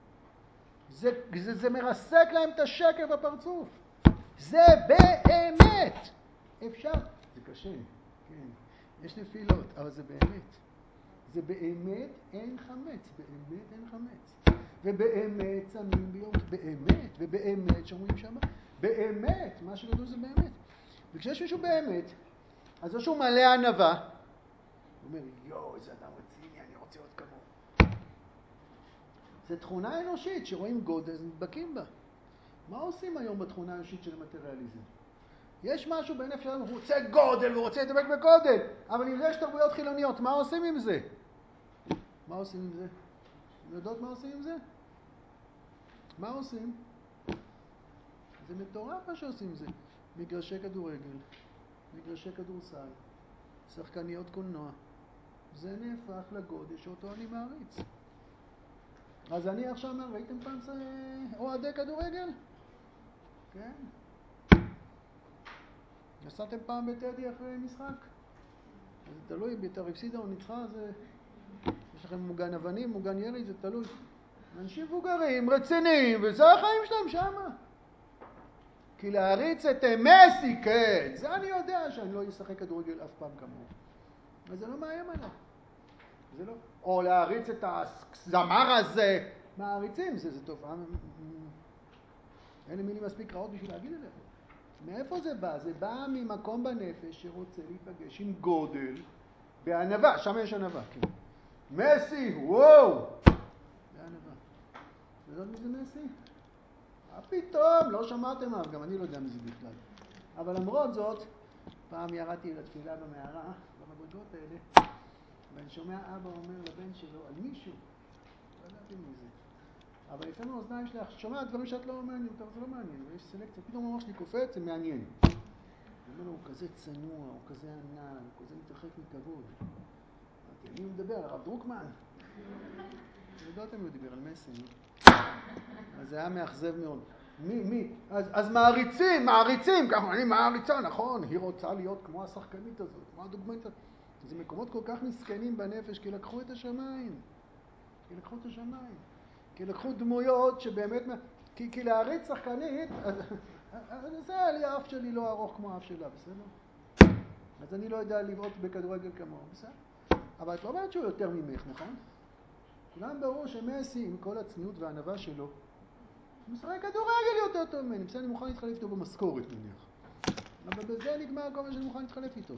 זה מרסק להם את השקר בפרצוף. זה באמת. אפשר. זה קשה, כן. יש נפילות, אבל זה באמת. זה באמת אין חמץ, באמת אין חמץ. ובאמת שמים ביום, באמת, ובאמת שומרים שם. באמת, מה שגדול זה באמת. וכשיש מישהו באמת, אז או שהוא מלא ענווה, הוא אומר, יואו, איזה אדם רציני, אני רוצה להיות כמוהו. זו תכונה אנושית שרואים גודל, אז נדבקים בה. מה עושים היום בתכונה האנושית של המטריאליזם? יש משהו בנפש שלנו, הוא רוצה גודל, הוא רוצה לדבק בגודל, אבל אם יש תרבויות חילוניות, מה עושים עם זה? מה עושים עם זה? אתם יודעות מה עושים עם זה? מה עושים? זה מטורף מה שעושים עם זה. מגרשי כדורגל, מגרשי כדורסל, שחקניות קולנוע. זה נהפך לגודל שאותו אני מעריץ. אז אני עכשיו אומר, ראיתם פעם אוהדי כדורגל? כן. נסעתם פעם בטדי אחרי משחק? זה תלוי, בית"ר הפסידה או ניצחה, יש לכם מוגן אבנים, מוגן ירי, זה תלוי. אנשים מבוגרים, רציניים, וזה החיים שלהם שמה. כי להריץ את מסי, כן, זה אני יודע שאני לא אשחק כדורגל אף פעם כמוהו. אז זה לא מאיים עליו. זה לא. או להריץ את הזמר הזה. מעריצים, זה תופעה. אין לי מילים מספיק רעות בשביל להגיד עליהם. מאיפה זה בא? זה בא ממקום בנפש שרוצה להיפגש עם גודל בענווה, שם יש ענווה, כן. מסי, וואו! בענווה. יודעת מי זה מסי? מה פתאום? לא שמעתם עליו, גם אני לא יודע מי זה בכלל. אבל למרות זאת, פעם ירדתי לתפילה במערה, במדרגות האלה, ואני שומע אבא אומר לבן שלו על מישהו, לא ידעתי מי זה. אבל לפעמים האוזניים שלך, שומע דברים שאת לא מעניין, זה לא מעניין, ויש סלקציה, פתאום המוח שלי קופץ, זה מעניין. הוא אומר לו, הוא כזה צנוע, הוא כזה ענן, הוא כזה מתרחק מכבוד. אמרתי, אני מדבר על הרב דרוקמן. לא יודעת אם הוא דיבר על מסי. אז זה היה מאכזב מאוד. מי? אז מעריצים, ככה, אני מעריצה, נכון, היא רוצה להיות כמו השחקנית הזאת, כמו הדוגמנית הזאת. זה מקומות כל כך מסכנים בנפש, כי לקחו את השמיים. כי לקחו דמויות שבאמת, כי להריץ שחקנית, אז זה לי האף שלי לא ארוך כמו האף שלה, בסדר? אז אני לא יודע לבעוט בכדורגל כמוהו, בסדר? אבל את לא אומרת שהוא יותר ממך, נכון? כולם ברור שמסי, עם כל הצניעות והענווה שלו, הוא משחק כדורגל יותר טוב ממני, בסדר, אני מוכן להתחלף איתו במשכורת נניח. אבל בזה נגמר כל מה שאני מוכן להתחלף איתו.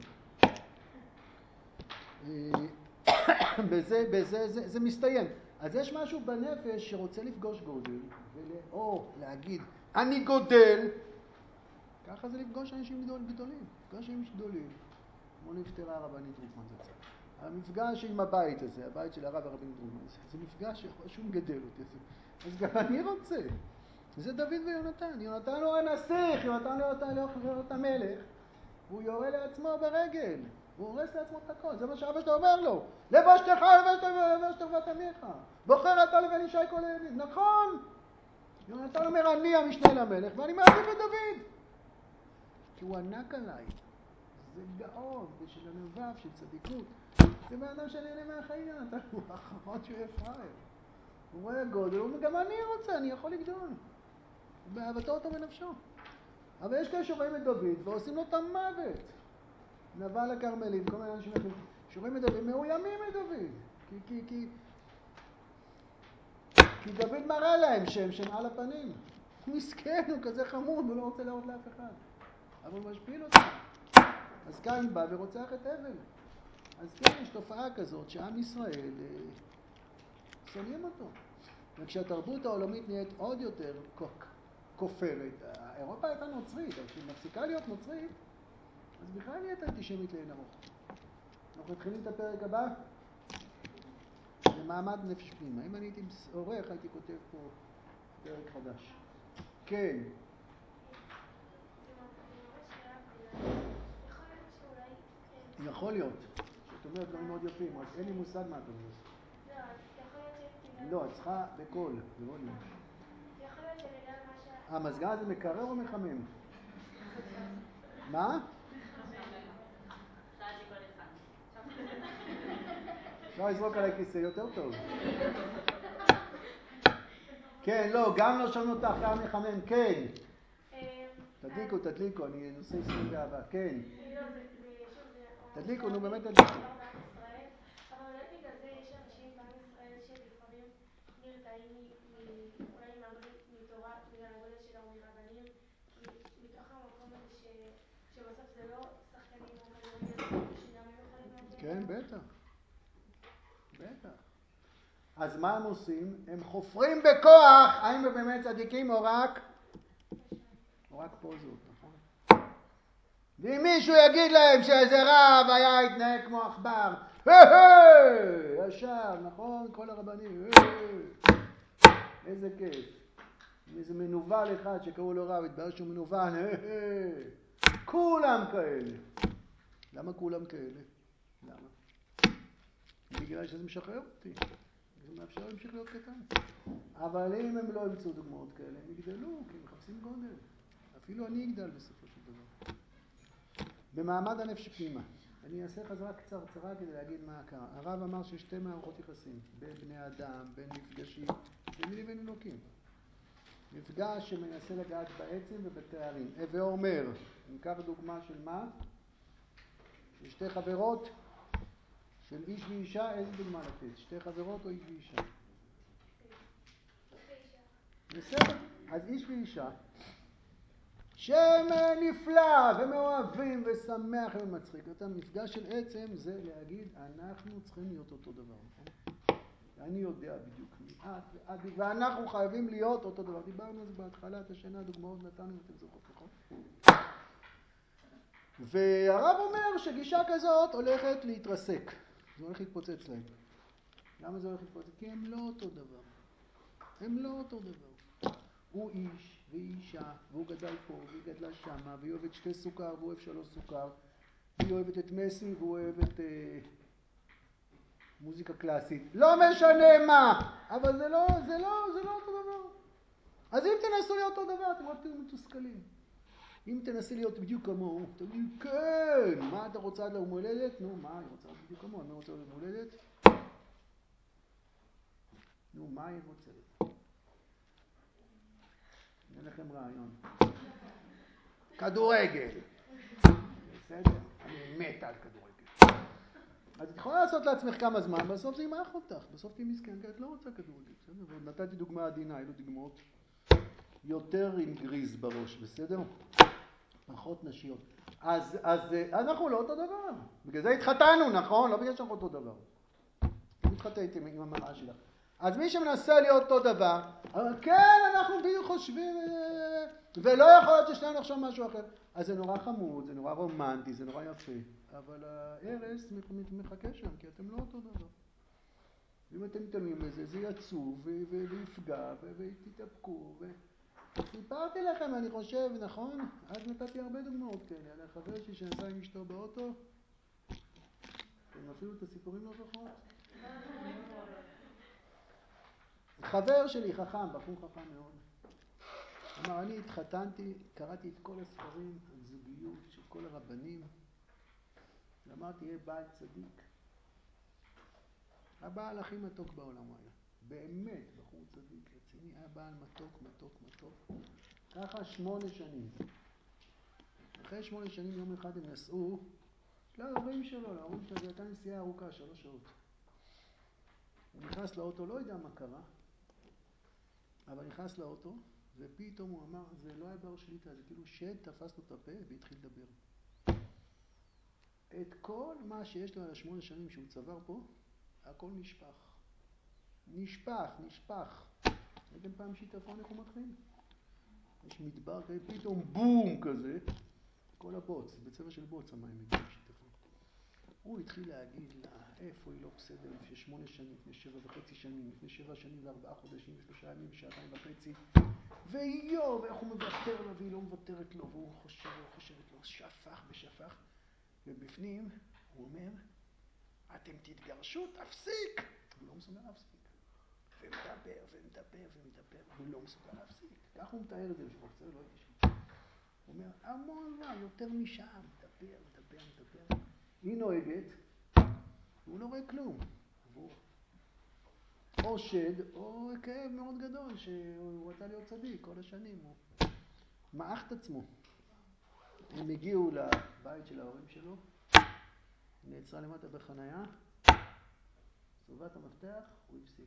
זה מסתיים. אז יש משהו בנפש שרוצה לפגוש גודל, או להגיד, אני גודל, ככה זה לפגוש אנשים גדולים. לפגוש אנשים גדולים, כמו נפטרה הרבנית דרוקמן זצ"ל. המפגש עם הבית הזה, הבית של הרב הרבנית דרוקמן, זה מפגש שהוא מגדל אותי. אז גם אני רוצה. זה דוד ויונתן. יונתן לא הנסיך, יונתן לא להיות המלך. הוא יורה לעצמו ברגל. הוא הורס לעצמו את הכל. זה מה שאבא שלו אומר לו. לבשתך ובשתך עמך. בוחר אתה לבן ישי כל הימים. נכון. יונתן אומר, אני המשנה למלך, ואני מעדיף את דוד. כי הוא ענק עליי. זה גאון, זה של ענווה, של צדיקות. זה באדם שנהנה מהחיים, יונתן. הוא האחרון שהוא יהיה פראייר. הוא רואה גודל, הוא אומר, גם אני רוצה, אני יכול לגדול. באהבתו אותו בנפשו. אבל יש כאלה שרואים את דוד ועושים לו את המוות. נבל הכרמלים, כל מיני אנשים שרואים את דוד, מאוימים את דוד. כי דוד מראה להם שהם על הפנים. הוא מסכן, הוא כזה חמוד, הוא לא רוצה להראות לאף אחד. אבל הוא משפיל אותם. אז קין בא ורוצח את הבל. אז כן, יש תופעה כזאת שעם ישראל שונאים אותו. וכשהתרבות העולמית נהיית עוד יותר כופרת, אירופה הייתה נוצרית, אבל כשהיא מפסיקה להיות נוצרית, אז בכלל נהיית אנטישמית לאין ארוך. אנחנו מתחילים את הפרק הבא. למעמד נפש פנימה. אם אני הייתי עורך, הייתי כותב פה פרק חדש. כן. יכול להיות. זאת אומרת דברים מאוד יפים, רק אין לי מושג מה אתה אומר. לא, אז יכול להיות שבגלל... לא, את צריכה בקול, בווליום. יכול להיות שבגלל מה המזגן זה מקרר או מחמם? מה? אפשר לזרוק עליי כיסא יותר טוב. כן, לא, גם לא שומעים אותך, גם מחמם, כן. תדליקו, אני נושא עשרים באהבה, כן. תדליקו, נו באמת תדליקו. אבל אולי בגלל זה יש אנשים בעם ישראל שלפעמים נרתעים אולי מתורה בגלל הגודל שלה או מרבנים, כי מתוך המקום הזה שבסוף זה לא שחקנים כמו כדורגל, שגם הם יכולים להגיע. כן, בטח. בטח. אז מה הם עושים? הם חופרים בכוח, האם הם באמת צדיקים או רק פוזות, נכון? ואם מישהו יגיד להם שאיזה רב היה התנהג כמו עכבר, ישר, נכון? כל הרבנים, איזה כיף. איזה מנוול אחד שקראו לו רב, התברר שהוא מנוול, כולם כאלה. למה כולם כאלה? למה? בגלל שזה משחרר אותי. זה מאפשר להמשיך להיות קטן. אבל אם הם לא ימצאו דוגמאות כאלה, הם יגדלו, כי הם מחפשים גודל. אפילו אני אגדל בסופו של דבר. במעמד הנפש פנימה. אני אעשה חזרה קצרצרה כדי להגיד מה קרה. הרב אמר שיש שתי מערכות יחסים, בין בני אדם, בין מפגשים, ביני לבין אלוקים. מפגש שמנסה לגעת בעצם ובתארים. ואומר, ניקח דוגמה של מה? של שתי חברות, של איש ואישה, איזה דוגמה לתת? שתי חברות או איש ואישה? בסדר, אז איש ואישה, שם נפלא ומאוהבים ושמח ומצחיק. אותם מפגש של עצם זה להגיד, אנחנו צריכים להיות אותו דבר, נכון? אני יודע בדיוק מי את ואנחנו חייבים להיות אותו דבר. דיברנו על זה בהתחלה, את השנה, דוגמאות נתנו, אתם זוכרות, נכון? והרב אומר שגישה כזאת הולכת להתרסק. זה הולך להתפוצץ להם. למה זה הולך להתפוצץ? כי הם לא אותו דבר. הם לא אותו דבר. הוא איש והיא אישה, והוא גדל פה, והיא גדלה שמה, והיא אוהבת 2 סוכר, והוא אוהב 3 סוכר. היא אוהבת את מסי, והוא אוהב את מוזיקה קלאסית. לא משנה מה, אבל זה לא אותו דבר. אז אם תנסו להיות אותו דבר, אתם רק תהיו מתוסכלים. אם תנסי להיות בדיוק כמוהו, תגיד, כן, מה אתה רוצה עד ליום הולדת? נו, מה, אני רוצה בדיוק כמוהו, אני רוצה ליום הולדת? נו, מה היא רוצה? אין לכם רעיון. כדורגל. בסדר? אני מת על כדורגל. אז את יכולה לעשות לעצמך כמה זמן, בסוף זה ימרח אותך. בסוף תהי מסכן, כי את לא רוצה כדורגל. בסדר? ועוד נתתי דוגמה עדינה, אלו דוגמאות יותר עם גריז בראש, בסדר? פחות נשיות. אז אנחנו לא אותו דבר. בגלל זה התחתנו, נכון? לא בגלל שאנחנו אותו דבר. התחתנתם עם המראה שלך. אז מי שמנסה להיות אותו דבר, אבל כן, אנחנו בדיוק חושבים, ולא יכול להיות ששנינו נחשוב משהו אחר. אז זה נורא חמוד, זה נורא רומנטי, זה נורא יפה. אבל ההרס מחכה שם, כי אתם לא אותו דבר. אם אתם מתעלמים לזה, זה יצוב ויפגע ותתאפקו. סיפרתי לכם, אני חושב, נכון? אז נתתי הרבה דוגמאות כאלה. על החבר שלי שנסע עם אשתו באוטו, אתם אפילו את הסיפורים לא זוכרות? חבר שלי חכם, בחור חכם מאוד. אמר, אני התחתנתי, קראתי את כל הספרים על זוגיות של כל הרבנים, ואמרתי, יהיה בעל צדיק. הבעל הכי מתוק בעולם היה. באמת, בחור צדיק רציני, היה בעל מתוק. ככה 8 שנים. אחרי 8 שנים, יום אחד הם נסעו להורים שלו, זו הייתה נסיעה ארוכה, 3 שעות. הוא נכנס לאוטו, לא יודע מה קרה. אבל נכנס לאוטו, ופתאום הוא אמר, זה לא היה בר שליטה, זה כאילו שד תפס לו את הפה והתחיל לדבר. את כל מה שיש לו על 8 שנים שהוא צבר פה, הכל נשפך. נשפך. ראיתם פעם שיטפון איך הוא מתחיל? יש מדבר כזה, פתאום בום כזה, כל הבוץ, בצבע של בוץ המים מגיעים שיטפון. הוא התחיל להגיד לה, איפה היא לא בסדר, לפני 8 שנים, לפני 7.5 שנים, לפני 7 שנים ו4 חודשים, 3 ימים, 2.5 שעות, ויו, ואיך הוא מוותר לה, והיא לא מוותרת לו, והוא חושבת לו, שפך, ובפנים הוא אומר, אתם תתגרשו, תפסיק! הוא לא מסוגל להפסיק. ומדבר, הוא לא מסוגל להפסיק. כך הוא מתאר את זה, שבקצר לא הייתי שם. הוא אומר, המון רע, יותר משעה, מדבר. היא נוהגת, והוא לא רואה כלום. או שד, או כאב מאוד גדול, שהוא רצה להיות צדיק כל השנים. הוא מעך את עצמו. הם הגיעו לבית של ההורים שלו, נעצרה למטה בחנייה, סובבת המפתח, הוא הפסיק.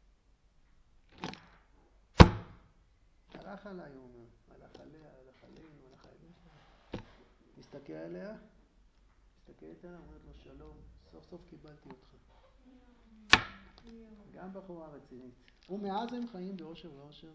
הלך עליי, הוא אומר, הלך עליה, הלך עלינו, הלך עלינו. מסתכל עליה, מסתכלת עליה, אומרת לו שלום, סוף סוף קיבלתי אותך. גם בחורה רצינית. ומאז הם חיים באושר ואושר.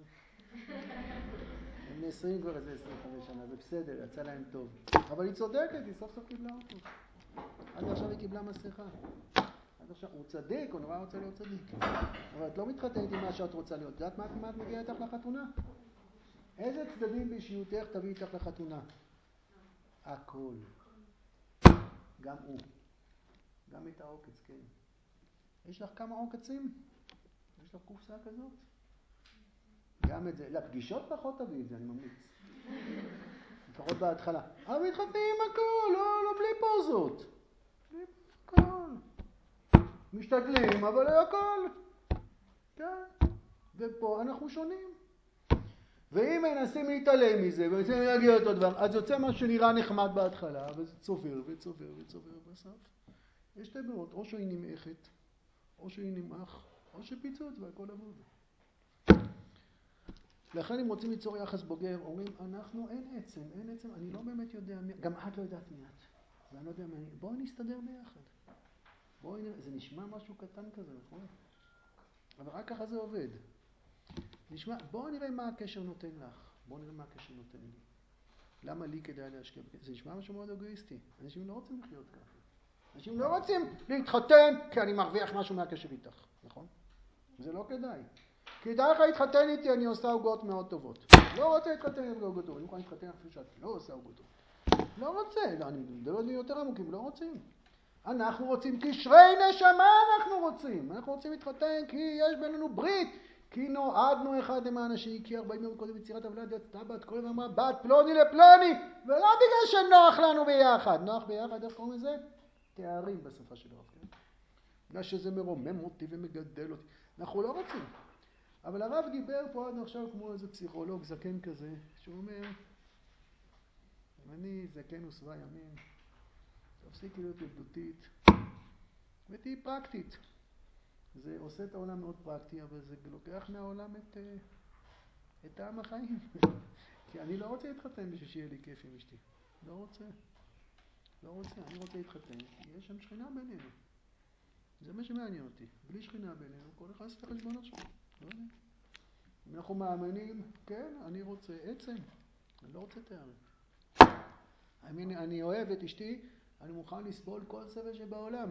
הם נעשרים כבר איזה 25 שנה, זה בסדר, יצא להם טוב. אבל היא צודקת, היא סוף סוף קיבלה אותו. עד עכשיו היא קיבלה מסכה. עד עכשיו, הוא צדיק, הוא נורא רוצה להיות צדיק. אבל את לא מתחתנת עם מה שאת רוצה להיות. יודעת מה כמעט מגיעה איתך לחתונה? איזה צדדים באישיותך תביא איתך לחתונה? הכל. גם הוא. גם את העוקץ, כן. יש לך כמה עוקצים? יש לך קופסה כזאת? גם את זה. לפגישות פחות תביא את זה, אני ממליץ. לפחות בהתחלה. אבל מתחתנים עם הכל, לא בלי פוזות. בלי הכל. משתדלים, אבל הכל. כן. ופה אנחנו שונים. ואם מנסים להתעלם מזה, ומנסים להגיע אותו דבר, אז יוצא מה שנראה נחמד בהתחלה, וזה צובר בסוף. יש שתי ברירות, או שהיא נמעכת, או שהיא נמעך, או שפיצוץ והכל עבוד. לכן אם רוצים ליצור יחס בוגר, אומרים, אנחנו אין עצם, אני לא באמת יודע מי, גם את לא יודעת מי את, ואני לא יודע מי, בואו נסתדר ביחד. זה נשמע משהו קטן כזה, נכון? אבל רק ככה זה עובד. בואו נראה מה הקשר נותן לך, בואו נראה מה הקשר נותן לי. למה לי כדאי להשקיע? זה נשמע משהו מאוד אגואיסטי. אנשים לא רוצים לחיות ככה. אנשים לא רוצים להתחתן כי אני מרוויח משהו מהקשר איתך, נכון? זה לא כדאי. כדאי לך להתחתן איתי, אני עושה עוגות מאוד טובות. לא רוצה להתחתן עם עוגות טובות. אני מוכן להתחתן אפילו שאת לא עושה עוגות טובות. לא רוצה. אני מדבר על יותר עמוקים, לא רוצים. אנחנו רוצים קשרי נשמה, אנחנו רוצים להתחתן כי יש בינינו ברית. כי נועדנו אחד עם האנשים, כי 40 יום קודם יצירת הוולד יצאה בת קודם אמרה בת פלוני לפלוני, ולא בגלל שנוח לנו ביחד. נוח ביחד, איך קוראים לזה? תארים בשפה של הרב, כן? בגלל שזה מרומם אותי ומגדל אותי. אנחנו לא רוצים. אבל הרב דיבר פה עד עכשיו כמו איזה פסיכולוג זקן כזה, שהוא אומר, אני זקן ושבע ימים, תפסיקי להיות ילדותית, ותהי פרקטית. זה עושה את העולם מאוד פרקטי, אבל זה לוקח מהעולם את טעם החיים. כי אני לא רוצה להתחתן בשביל שיהיה לי כיף עם אשתי. לא רוצה, אני רוצה להתחתן, כי יש שם שכינה בינינו. זה מה שמעניין אותי. בלי שכינה בינינו, כל אחד עושה את החשבון עכשיו. לא יודע. אם אנחנו מאמינים, כן, אני רוצה עצם. אני לא רוצה תארים. אני אוהב את אשתי, אני מוכן לסבול כל סבל שבעולם.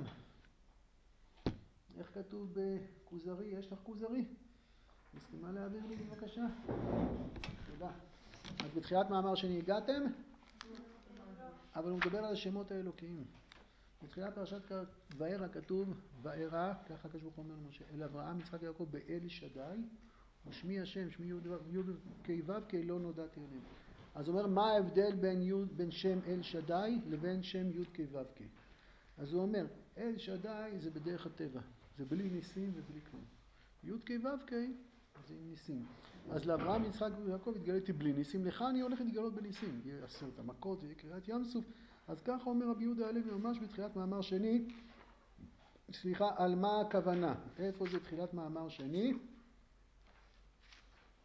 איך כתוב בכוזרי? יש לך כוזרי? מסכימה להעביר לי בבקשה? תודה. אז בתחילת מאמר שני הגעתם? אבל הוא מדבר על השמות האלוקיים. בתחילת פרשת וארא כתוב, וארא, ככה הקדוש ברוך הוא אומר למשה, אל אברהם, יצחק ויעקב באל שדי, ושמי השם, שמי י' כ' לא נודעתי עליהם. אז הוא אומר, מה ההבדל בין שם אל שדי לבין שם י' כ'? אז הוא אומר, אל שדי זה בדרך הטבע, זה בלי ניסים ובלי כלום. י' כ' זה עם ניסים. אז לאברהם, יצחק ויעקב התגליתי בלי ניסים, לך אני הולך להתגלות בניסים. יהיה 10 המכות, יהיה קריאת ים סוף. אז ככה אומר רבי יהודה הלוי ממש בתחילת מאמר שני, על מה הכוונה? איפה זה תחילת מאמר שני?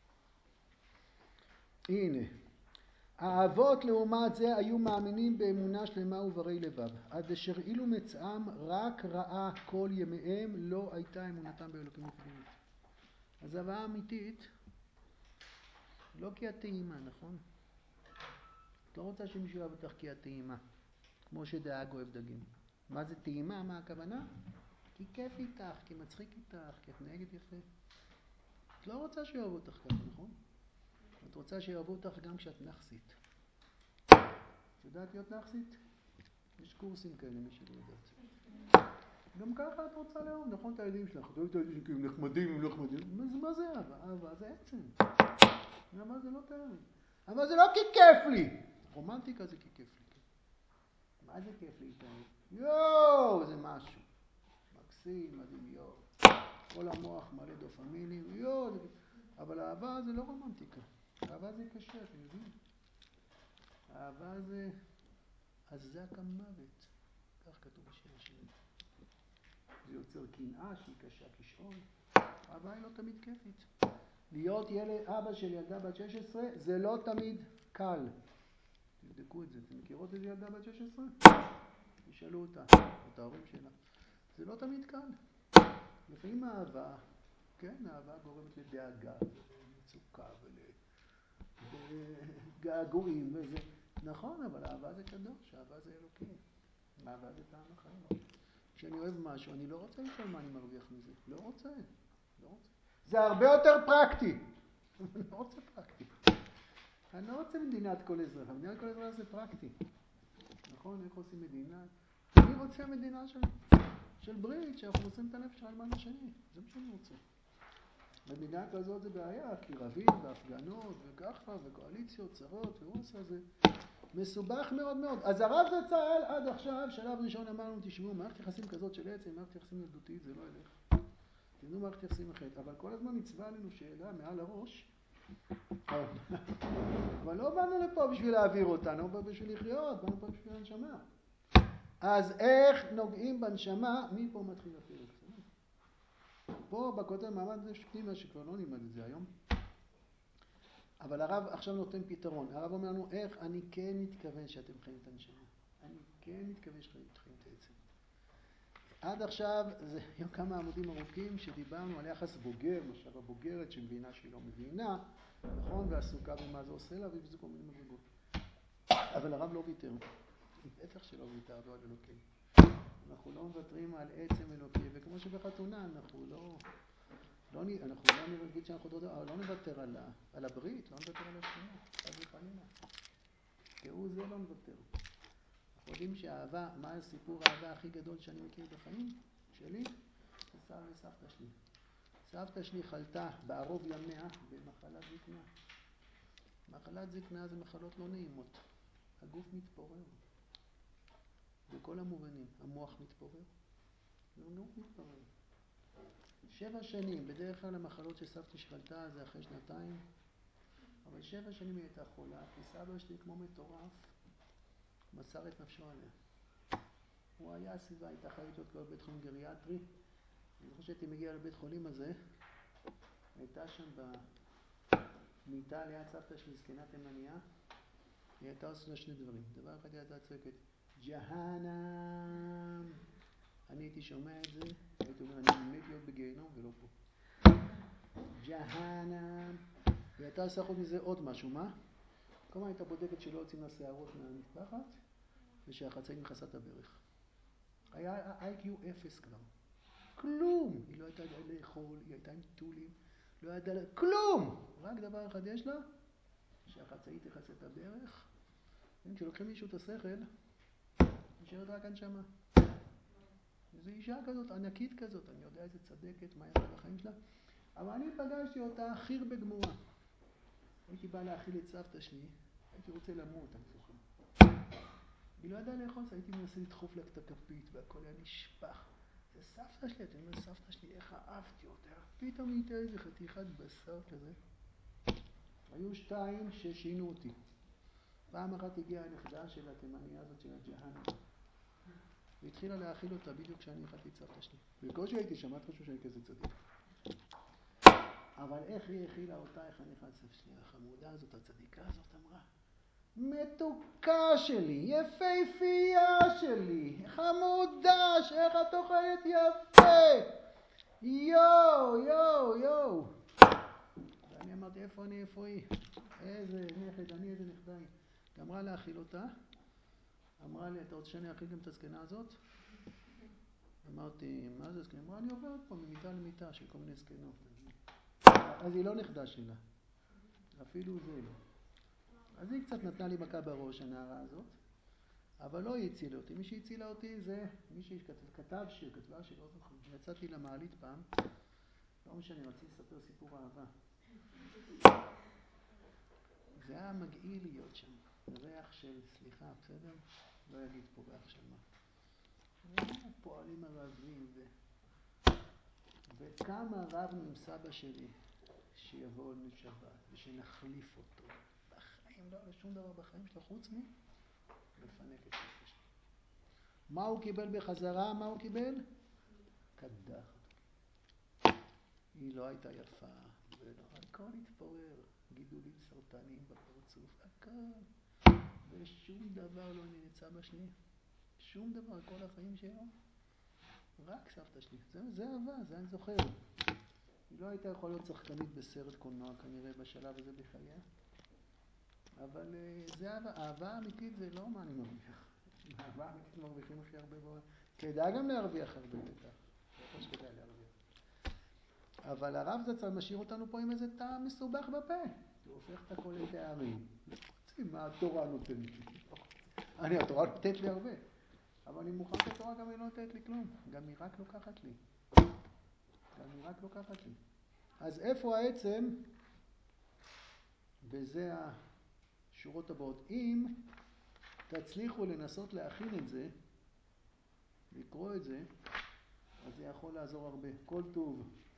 הנה. האבות לעומת זה היו מאמינים באמונה שלמה וברי לבב. עד אשר אילו מצאם רק רעה כל ימיהם, לא הייתה אמונתם באלוקים לפנימית. אז הבאה אמיתית, לא כי את טעימה, נכון? את לא רוצה שמישהו יאהב אותך כי את טעימה, כמו שדאג אוהב דגים. מה זה טעימה? מה הכוונה? כי כיף איתך, כי מצחיק איתך, כי את נהגת יפה. את לא רוצה שיאהבו אותך ככה, נכון? את רוצה שיאהבו אותך גם כשאת נחסית. את יודעת להיות נחסית? יש קורסים כאלה, מי שלא יודעת. גם ככה את רוצה לאהוב, נכון? את הילדים שלך. את אוהבת את הילדים שלך, הם נחמדים, הם לא נחמדים. מה זה אהבה? אהבה זה עצם. אהבה זה לא טעם. אבל זה לא כי כיף לי. רומנטיקה זה כי כיף לי. מה זה כיף לי איתה? יואו, זה משהו. מקסים, מדהים, יואו. כל המוח מלא דופמינים, יואו. אבל אהבה זה לא רומנטיקה. אהבה זה קשה, אתם יודעים? אהבה זה הזק המוות. כך כתוב בשיר השני. זה יוצר קנאה שהיא קשה כשאול. אהבה היא לא תמיד כיפית. להיות אבא של ילדה בת 16 זה לא תמיד קל. תבדקו את זה. אתם מכירות איזה ילדה בת 16? תשאלו אותה, את ההורים שלה. זה לא תמיד קל. לפעמים האהבה, כן, האהבה גורמת לדאגה ולמצוקה ולגעגועים וזה. נכון, אבל אהבה זה קדוש, אהבה זה אלוקים. אהבה זה טעם החיים. כשאני אוהב משהו, אני לא רוצה לשאול מה אני מרוויח מזה. לא רוצה. זה הרבה יותר פרקטי. אני לא רוצה פרקטי. אני לא רוצה מדינת כל אזרח. מדינת כל אזרח זה פרקטי. נכון? איך עושים מדינה? אני רוצה מדינה של ברית, שאנחנו עושים את הנפש על מען השני. זה מה שאני רוצה. במדינה כזאת זה בעיה, כי רבים והפגנות וככה וקואליציות, צרות ורוסה זה מסובך מאוד מאוד. אז הרב זצ"ל עד עכשיו, שלב ראשון אמרנו, תשמעו, מערכת יחסים כזאת של עצם, מערכת יחסים ילדותית, זה לא ילך. תדעו מערכת יחסים אחרת. אבל כל הזמן נצבע עלינו שאלה מעל הראש. אבל לא באנו לפה בשביל להעביר אותנו, באנו בשביל לחיות, באנו פה בשביל הנשמה. אז איך נוגעים בנשמה? מפה מתחיל הפרק. פה בכותל מעמד נפש פנימה, שכבר לא נלמד את זה היום. אבל הרב עכשיו נותן פתרון. הרב אומר לנו, איך אני כן מתכוון שאתם חיים את הנשמה. אני כן מתכוון שאתם חיים את העצם. עד עכשיו, זה היו כמה עמודים ארוכים שדיברנו על יחס בוגר, משאב הבוגרת שמבינה שהיא לא מבינה, נכון? ועסוקה במה זה עושה לה, וזה כל מיני מדרגות. אבל הרב לא ויתר. בטח שלא ויתרנו על אלוקים. אנחנו לא מוותרים על עצם אלוקי, וכמו שבחתונה אנחנו לא נגיד שאנחנו לא נוותר על הברית, לא נוותר על השכינה, אז וחלילה. כהוא זה לא נוותר. אנחנו יודעים שהאהבה, מה הסיפור האהבה הכי גדול שאני מכיר בחיים שלי? זה סבא וסבתא שלי. סבתא שלי חלתה בערוב ימיה במחלת זקנה. מחלת זקנה זה מחלות לא נעימות. הגוף מתפורר. בכל המובנים, המוח מתפורר. הגוף מתפורר. 7 שנים, בדרך כלל המחלות שסבתא שחלתה זה אחרי 2 אבל 7 שנים היא הייתה חולה, כי סבא שלי כמו מטורף מסר את נפשו עליה. הוא היה הסביבה, הייתה חייבת להיות כבר בבית חולים גריאטרי. אני חושב שהייתי מגיע לבית חולים הזה, הייתה שם במיטה ליד סבתא שלי, זקנה תימניה, היא הייתה עושה 2 דברים. דבר אחד היא הייתה צועקת, ג'הנם. אני הייתי שומע את זה, הייתי אומר, אני מת להיות בגיהנום ולא פה. ג'הנם. והיא הייתה עושה חוץ מזה עוד משהו, מה? כל הזמן הייתה בודקת שלא יוצאים לה שערות מהמטפחת, ושהחצאית מכסה את הברך. היה IQ 0 כבר. כלום! היא לא הייתה לאכול, היא הייתה עם טולים, לא הייתה כלום! רק דבר אחד יש לה, שהחצאית תכסה את הברך. כשלוקחים מישהו את השכל, נשארת רק הנשמה. זו אישה כזאת, ענקית כזאת, אני יודע איזה צדקת, מה יחד החיים שלה. אבל אני פגשתי אותה חיר בגמורה. הייתי בא להאכיל את סבתא שלי, הייתי רוצה למות, אני זוכר. היא לא ידעה לאכול, הייתי מנסה לדחוף לה את הכפית, והכל היה נשפך. זה סבתא שלי, אתם אומרים, סבתא שלי, איך אהבתי אותה. פתאום הייתה איזה חתיכת בשר כזה. היו 2 ששינו אותי. פעם אחת הגיעה הנכדה של התימניה הזאת של הג'הנם. והתחילה להאכיל אותה בדיוק כשאני אכלתי את סבתא שלי. בקושי הייתי שם, את חושב שאני כזה צדיק. אבל איך היא הכילה אותה, איך אני חצף שלי, החמודה הזאת, הצדיקה הזאת אמרה, מתוקה שלי, יפהפייה שלי, חמודה, שאיך את אוכלת יפה, יו, יו, יו. ואני אמרתי, איפה אני, איפה היא? איזה נכד, אני איזה נכדה היא. גמרה להאכיל אותה, אמרה לי, אתה רוצה שאני אאכיל גם את הזקנה הזאת? אמרתי, מה זה זקנה? אמרה, אני עוברת פה ממיטה למיטה של כל מיני זקנות. אז היא לא נכדה שלה, אפילו זה לא. אז היא קצת נתנה לי מכה בראש, הנערה הזאת, אבל לא היא הצילה אותי. מי שהצילה אותי זה מישהי שכתב שיר, כתבה שיר, לא זוכר. יצאתי למעלית פעם, לא משנה, רציתי לספר סיפור אהבה. זה היה מגעיל להיות שם. ריח של, סליחה, בסדר? לא אגיד פה ריח של מה. פועלים ערבים וכמה רבנו עם סבא שלי שיבוא לשבת ושנחליף אותו. בחיים לא היה שום דבר בחיים שלו חוץ לפנק את סבא שלי. מה הוא קיבל בחזרה? מה הוא קיבל? קדחת. היא לא הייתה יפה, ולא, הכל התפורר, גידולים סרטניים בפרצוף, הכל. ושום דבר לא עניין את סבא שלי, שום דבר, כל החיים שלו, רק סבתא שלי. זה אהבה, זה אני זוכר. היא לא הייתה יכולה להיות שחקנית בסרט קולנוע כנראה בשלב הזה בחייה, אבל זה אהבה. אהבה אמיתית זה לא מה אני מרוויח. אהבה אמיתית מרוויחים הכי הרבה בעולם. כדאי גם להרוויח הרבה בטח. בטח שכדאי להרוויח. אבל הרב זצ"ל משאיר אותנו פה עם איזה טעם מסובך בפה. הוא הופך את הכל לטעמים. מה התורה נותנת לי? התורה נותנת לי הרבה. אבל אני מוכן שהתורה גם היא לא נותנת לי כלום. גם היא רק לוקחת לי. אז איפה העצם? וזה השורות הבאות. אם תצליחו לנסות להכין את זה, לקרוא את זה, אז זה יכול לעזור הרבה. כל טוב.